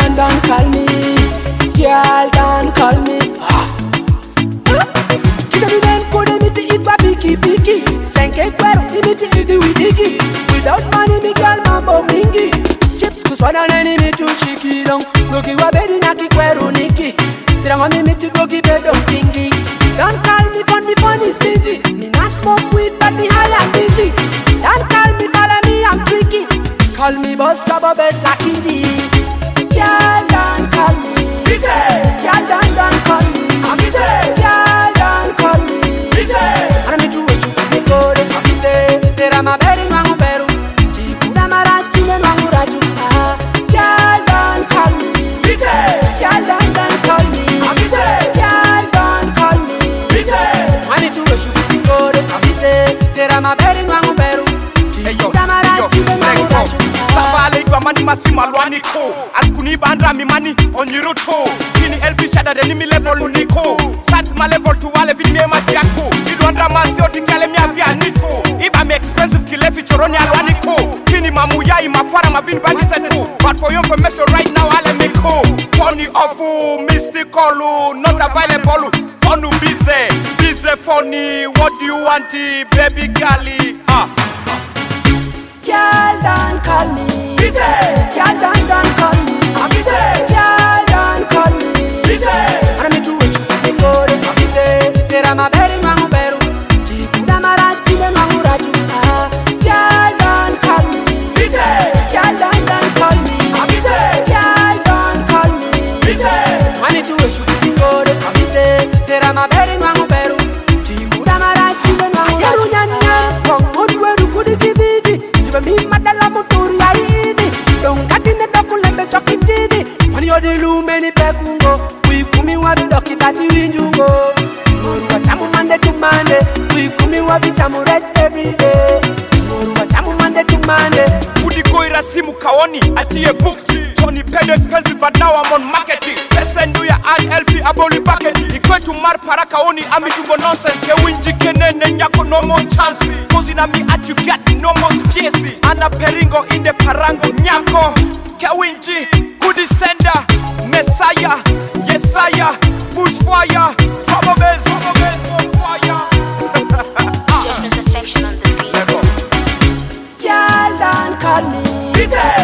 don't call me. Girl, don't call me. Kita biden kode miti itwa piki piki. Senke kwero imiti idi widigi. Without money mi girl mambo mingi. Chips kuswana nani mitu shikidong. Gogi wabedi naki kwero niki. Drama mi miti gogi bedong pingi. Don't call me phone is busy. Me not smoke weed but me high and busy. Don't call me follow me I'm tricky. Call me boss double best like easy. Girl, don't call me. Busy. Girl, don't call me. I'm busy. Girl, don't call me. Busy. And I'm into what you go to. I'm busy. There I'm a berry mango beru. Chikuda marachi and mango raju. Girl, don't call me. Busy. Girl, don't call me. I'm busy. Girl, don't call me. Busy. I'm into what you go to. I'm busy. There I'm a berry mango beru. Chikuda marachi and mango raju. Savale kwa mani masima lwani ko Askuni bandra mi mani onyiru to Kini LP shada deni mi level uniko Sats ma level tu wale vini me matiako Idu andra masi oti kale mi avia nito Iba mi expensive kilefi choroni alwani ko Kini mamuya imafara ma vini bagi setu But for your information right now ale me ko Funny awful, mystical, not available Fonu busy, busy funny What do you want baby girlie Girl, don't call me. Busy. Girl, don't call me. I'm busy. Girl, don't call me. Busy. And I'm into what you go to. I'm busy. There I'm a berry mango beru. Chikuda marachi and mango raju. Girl, don't call me. Busy. Girl, don't call me. I'm busy. Girl, don't call me. Busy. I'm into what you go to. I'm busy. There I'm a berry mango beru. Chikuda marachi and mango raju. Kongo dueru kudi kibidi. Mi madala muturi aidi Don't cut in the document choki chidi When you're the lumeni pekungo We kumi wabi doki bati winjungo Moru wa chamu mande to mande We kumi wabi chamu reds every day Moru wa chamu mande to mande Udiko irasimu kaoni atiye booked Tony paid expensive but now I'm on marketing Pesendu ya ad LP aboli bucket Ikwetu mar para kaoni amitungo nonsense Ke winji kenene nyako no more chance Kozi na mi at you get no more space Ana peringo in the parango nyako Ke winji kudi sender Messiah, Yesaya Bushfire, trouble bells, fire Judgment's affection on the beat. Girl, don't call me. Busy.